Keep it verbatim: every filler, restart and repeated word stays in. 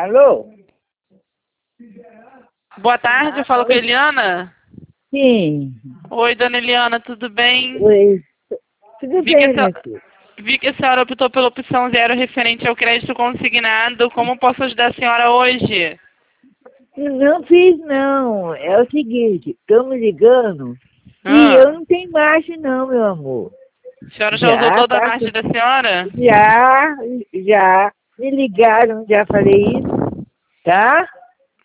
Alô? Boa tarde, eu falo com a Eliana. Sim. Oi, dona Eliana, tudo bem? Oi. Tudo Vi que, bem, a meu senhora, filho? vi que a senhora optou pela opção zero referente ao crédito consignado. Como posso ajudar a senhora hoje? Não fiz, não. É o seguinte, estamos ligando e Ah, eu não tenho margem, não, meu amor. a senhora já usou Já, toda a tá? margem da senhora? Já, já. Me ligaram, já falei isso, tá?